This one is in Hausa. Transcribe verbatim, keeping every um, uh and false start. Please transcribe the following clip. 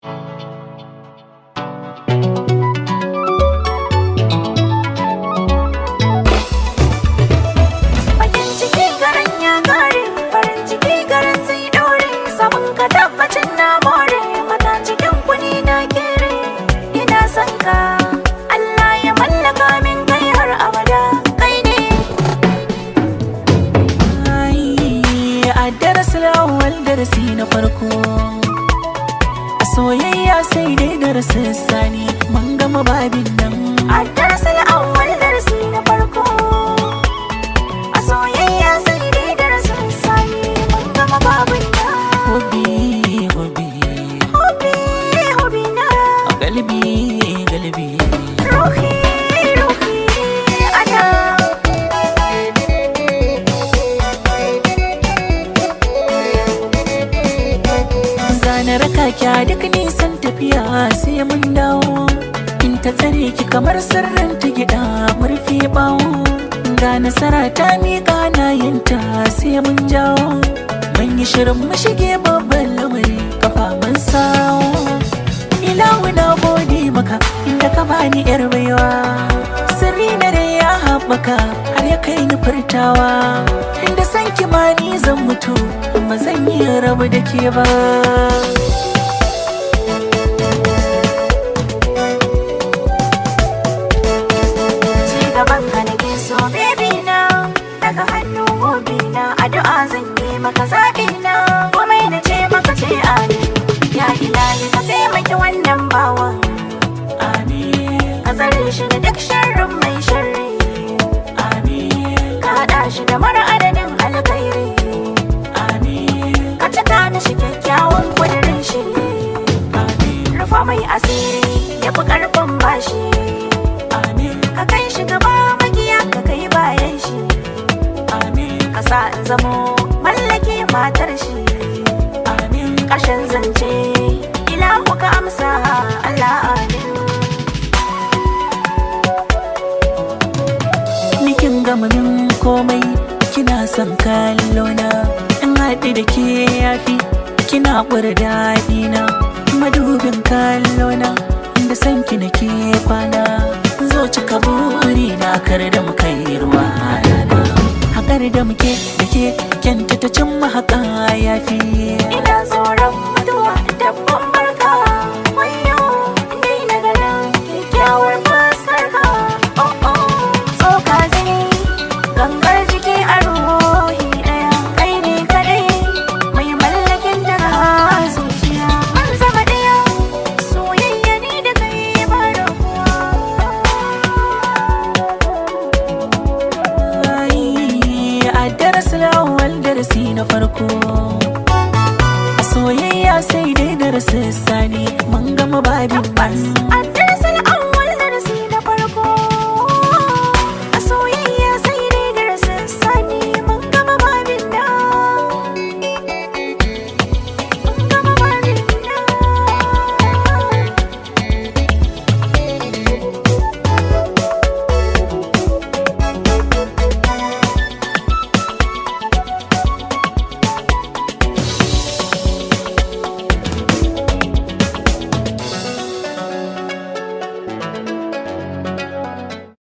darasi na farko a soyayya sai dai darasin sani mun gama babin nan. A darasin awwal darasi na farko a soyayya sai dai darasin sani mun gama babin nan. Hobi hobi Hobi hobi na galibi galibi ruhi ruhi ana zana raka kya duk nisan tafiya sai mun dawo in ta tsare ki kamar sirrin ta gida murfi bawo ga nasara ta miƙa na yinta sai mun jawo mun yi shirin mu shige babban lamari kafa mun sawo ilahu na gode maka inda ka bani yar baiwa sirri na da ya haɓaka har ya kai ni furtawa inda san kimani zan mutu amma zan yi rabu da ke ba. gaban ka nake so baby na daga hannu gobe na addu'a zan yi maka zaɓi na komai na ce maka ce amin ya ilahi ka taimaki wannan bawan Amin, ka tsare shi da duk sharrin mai sharri amin, ka haɗa shi da mara adadin alkhairi amin, ka cika mishi kyakkyawan kudirin shi amin, rufa mai asiri ya fi ƙarfin bashi amin, ka kai shi gaba magiya ka kai bayan shi amin, ka sa in zamo mallake matar shi amin. ƙarshen zance ilahu ka amsa Allah amin. Nikin gama min komai kina son kallona in haɗe da ke yafi kina ƙwar daɗina madubin kallona inda san ki nake kwana zo cika buri na kar da muka yi ruwa rana haƙar da muke da ke kyanta ta cin mahaƙa yafi Ina tsoron mutuwa dabban barka wayo dai na ganin kyakkyawar fuskar ka oh oh tsoka jini gangar jiki a ruhi ɗaya kai ne kadai mai mallakin daga zuciya mun zama ɗaya soyayya ni da kai ba rabuwa. a darasin awal darasi na farko a soyayya sai dai darasin sani mun gama babin Tabbas a